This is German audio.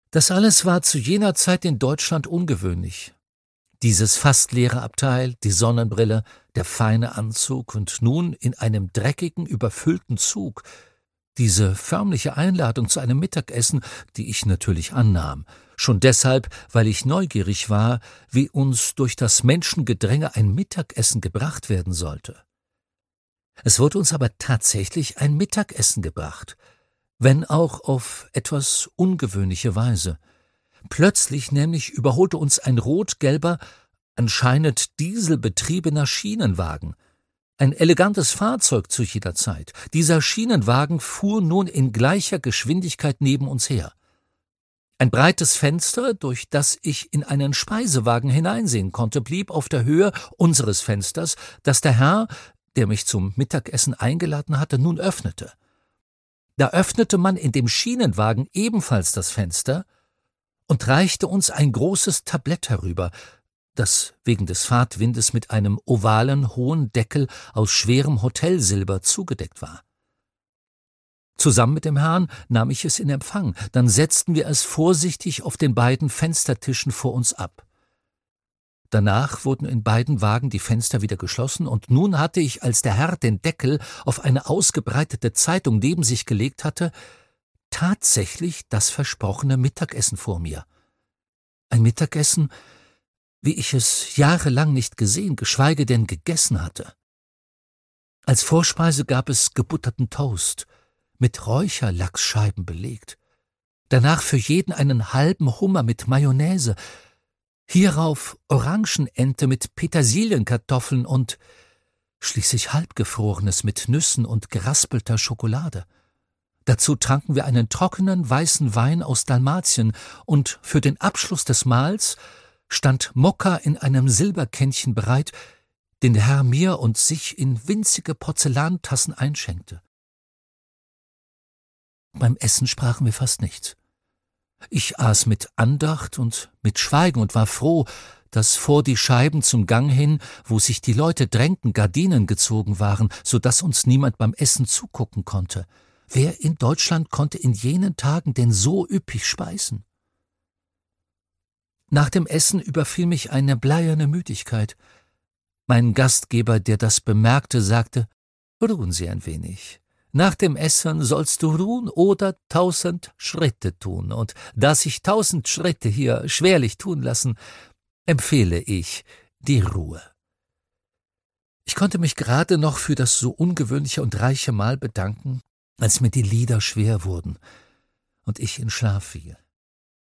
Das alles war zu jener Zeit in Deutschland ungewöhnlich. Dieses fast leere Abteil, die Sonnenbrille, der feine Anzug und nun in einem dreckigen, überfüllten Zug, diese förmliche Einladung zu einem Mittagessen, die ich natürlich annahm, schon deshalb, weil ich neugierig war, wie uns durch das Menschengedränge ein Mittagessen gebracht werden sollte. Es wurde uns aber tatsächlich ein Mittagessen gebracht, wenn auch auf etwas ungewöhnliche Weise. Plötzlich nämlich überholte uns ein rot-gelber, anscheinend dieselbetriebener Schienenwagen. Ein elegantes Fahrzeug zu jeder Zeit. Dieser Schienenwagen fuhr nun in gleicher Geschwindigkeit neben uns her. Ein breites Fenster, durch das ich in einen Speisewagen hineinsehen konnte, blieb auf der Höhe unseres Fensters, das der Herr, der mich zum Mittagessen eingeladen hatte, nun öffnete. Da öffnete man in dem Schienenwagen ebenfalls das Fenster und reichte uns ein großes Tablett herüber, das wegen des Fahrtwindes mit einem ovalen, hohen Deckel aus schwerem Hotelsilber zugedeckt war. Zusammen mit dem Herrn nahm ich es in Empfang, dann setzten wir es vorsichtig auf den beiden Fenstertischen vor uns ab. Danach wurden in beiden Wagen die Fenster wieder geschlossen, und nun hatte ich, als der Herr den Deckel auf eine ausgebreitete Zeitung neben sich gelegt hatte, tatsächlich das versprochene Mittagessen vor mir. Ein Mittagessen, wie ich es jahrelang nicht gesehen, geschweige denn gegessen hatte. Als Vorspeise gab es gebutterten Toast, mit Räucherlachsscheiben belegt. Danach für jeden einen halben Hummer mit Mayonnaise, hierauf Orangenente mit Petersilienkartoffeln und schließlich Halbgefrorenes mit Nüssen und geraspelter Schokolade. Dazu tranken wir einen trockenen, weißen Wein aus Dalmatien, und für den Abschluss des Mahls stand Mokka in einem Silberkännchen bereit, den der Herr mir und sich in winzige Porzellantassen einschenkte. Beim Essen sprachen wir fast nichts. Ich aß mit Andacht und mit Schweigen und war froh, dass vor die Scheiben zum Gang hin, wo sich die Leute drängten, Gardinen gezogen waren, so dass uns niemand beim Essen zugucken konnte. Wer in Deutschland konnte in jenen Tagen denn so üppig speisen? Nach dem Essen überfiel mich eine bleierne Müdigkeit. Mein Gastgeber, der das bemerkte, sagte: »Ruhen Sie ein wenig. Nach dem Essen sollst du ruhen oder 1000 Schritte tun, und da sich 1000 Schritte hier schwerlich tun lassen, empfehle ich die Ruhe.« Ich konnte mich gerade noch für das so ungewöhnliche und reiche Mahl bedanken, als mir die Lider schwer wurden und ich in Schlaf fiel.